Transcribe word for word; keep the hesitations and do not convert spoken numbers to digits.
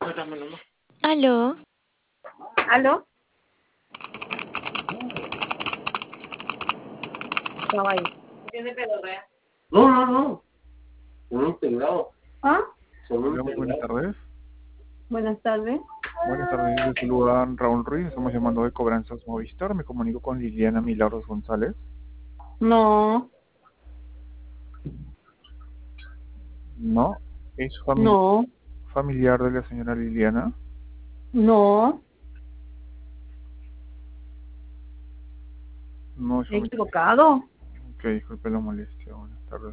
Aló. ¿Aló? Estaba ahí. ¿Tiene pedorrea? No, no, no. Son un peinado. ¿Ah? Son un Hola, muy buenas peinado. tardes. Buenas tardes. Buenas tardes, les saluda Raúl Ruiz. Estamos llamando de Cobranzas Movistar. Me comunico con Liliana Milagros González. No, No, es fami- no, familiar de la señora Liliana. no. No es He familiar. equivocado. Ok, disculpe la molestia ahora.